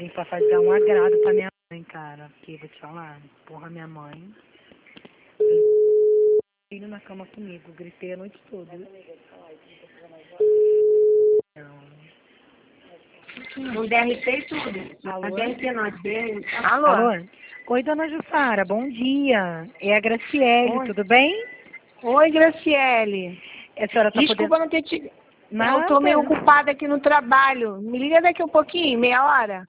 margem pra fazer um agrado pra minha mãe, cara. Porque, vou te falar, porra, minha mãe... Filho na cama comigo, gritei a noite toda. No DRT e tudo. Alô? A DRT não, Alô? Alô? Oi, dona Jussara, bom dia. É a Graciele, Oi. tudo bem? Oi, Graciele. A senhora tá Desculpa podendo... não ter te... Nada. Eu tô meio ocupada aqui no trabalho. Me liga daqui um pouquinho, meia hora.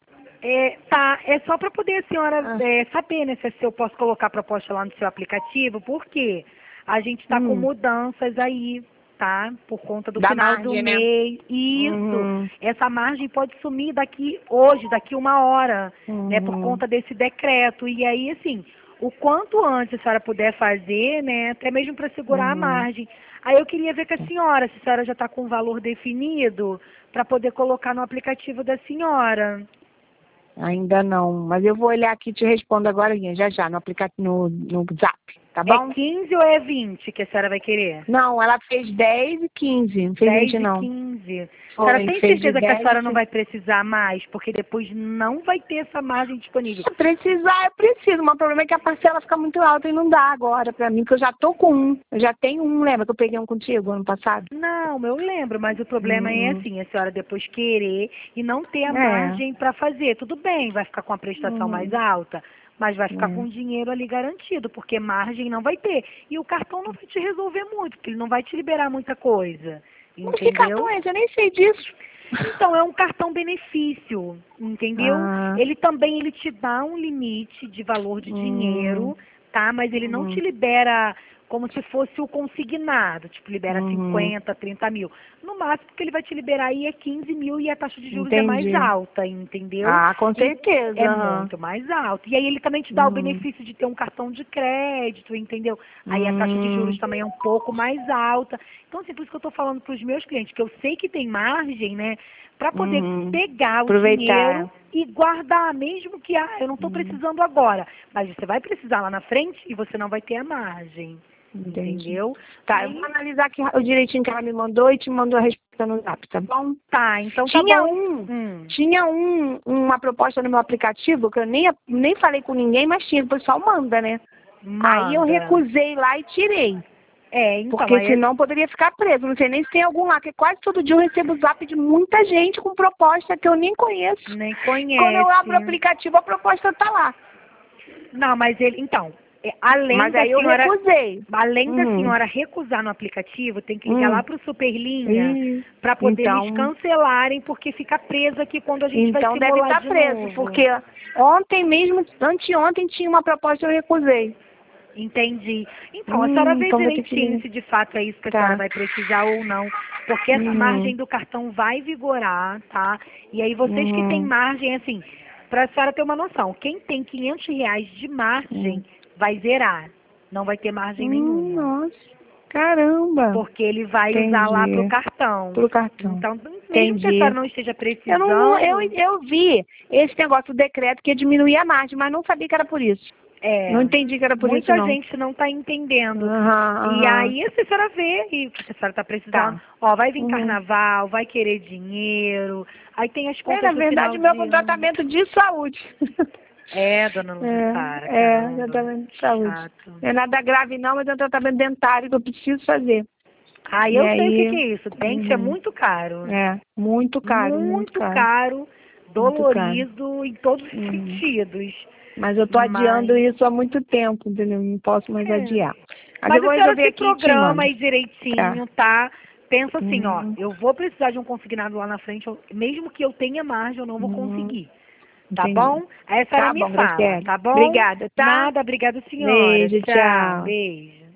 Tá, é só para poder a senhora saber, né, se eu posso colocar a proposta lá no seu aplicativo, porque a gente está com mudanças aí, tá? Por conta do Da final do margem, né? mês. Isso. Essa margem pode sumir daqui hoje, daqui 1 hora, né, por conta desse decreto. E aí, assim, o quanto antes a senhora puder fazer, né, até mesmo para segurar a margem. Aí eu queria ver com a senhora, se a senhora já está com um valor definido, para poder colocar no aplicativo da senhora. Ainda não, mas eu vou olhar aqui e te respondo agora, já já, no aplicativo, no Zap, tá bom? É 15 ou é 20 que a senhora vai querer? Não, ela fez 10 e 15, não fez 10 20 e não. 15. A Foi, senhora tem fez de certeza que a 10 senhora e não 15. vai precisar mais? Porque depois não vai ter essa margem disponível. Se precisar, eu preciso, mas o problema é que a parcela fica muito alta e não dá agora pra mim, porque eu já tô com um. Eu já tenho um, lembra que eu peguei um contigo ano passado? Não, eu lembro, mas o problema é assim, a senhora depois querer e não ter a margem para fazer. Tudo bem, vai ficar com a prestação mais alta, mas vai ficar com o dinheiro ali garantido, porque margem não vai ter. E o cartão não vai te resolver muito, porque ele não vai te liberar muita coisa. Mas que cartão Entendeu? é esse? Eu nem sei disso. Então, é um cartão benefício, entendeu? Ah, Ele também ele te dá um limite de valor de dinheiro, tá? Mas ele não te libera como se fosse o consignado, tipo, libera 50, 30 mil. No máximo que ele vai te liberar aí é 15 mil e a taxa de juros é mais entendi. alta, entendeu? Ah, com E certeza. é muito mais alto. E aí ele também te dá o benefício de ter um cartão de crédito, entendeu? Aí a taxa de juros também é um pouco mais alta. Então, assim, por isso que eu estou falando para os meus clientes, que eu sei que tem margem, né, para poder pegar o Aproveitar. dinheiro e guardar, mesmo que eu não estou precisando agora, mas você vai precisar lá na frente e você não vai ter a margem. Entendi. Entendeu? Tá, eu vou analisar aqui o direitinho que ela me mandou e te mandou a resposta no Zap, tá bom? Tá, então Tinha tá bom. tinha uma proposta no meu aplicativo que eu nem falei com ninguém, mas tinha, o pessoal manda, né? Aí eu Manda. recusei lá e tirei. Então, Porque aí senão poderia ficar preso. Não sei nem se tem algum lá, porque quase todo dia eu recebo Zap de muita gente com proposta que eu nem conheço. nem Quando eu abro o conhece. aplicativo, a proposta tá lá. Não, mas ele, então, além Mas da aí eu senhora, recusei. além da senhora recusar no aplicativo, tem que ligar lá pro Superlinha Ih, para poder eles Então, cancelarem, porque fica preso aqui quando a gente vai então deve simular estar de preso, novo. porque ontem mesmo, anteontem, tinha uma proposta e eu recusei. Entendi. Então, a senhora vê Então vou ter que direitinho ligar. se de fato é isso que a Tá. senhora vai precisar ou não, porque essa margem do cartão vai vigorar, tá? E aí vocês que têm margem, assim, para a senhora ter uma noção, quem tem R$ 500 de margem vai zerar, não vai ter margem nenhuma, Nossa, caramba. porque ele vai usar lá pro Entendi. cartão. Pro cartão. Então, mesmo que a Entendi. senhora não esteja Eu, não, precisando, eu vi esse negócio do decreto que ia diminuir a margem, mas não sabia que era por isso. Não entendi que era por isso, muita não. gente não está entendendo. Aham, E aham. aí a senhora vê e o que a senhora está precisando. Tá. Ó, vai vir carnaval, vai querer dinheiro, aí tem as contas Na do verdade, final o meu de com ano. tratamento de saúde. Dona Lucifara, caramba, tratamento de que saúde. chato. Não é nada grave, não, mas é um tratamento dentário que eu preciso fazer. Aí E eu sei o que aí, que é isso. Dente é muito caro. muito caro, muito Muito caro. caro, Muito caro. dolorido em todos os sentidos. Mas eu tô adiando isso há muito tempo, entendeu? Não posso mais adiar. Mas eu Mas a vou senhora resolver se aqui e te programa mando. aí direitinho, tá? Pensa assim, ó, Uhum. eu vou precisar de um consignado lá na frente, mesmo que eu tenha margem, eu não vou conseguir. Tá Entendi. bom? Aí a senhora Tá me bom, fala, Graciele. tá bom? Obrigada, tá? Nada, obrigada senhora. Beijo, Tchau, tchau. beijo.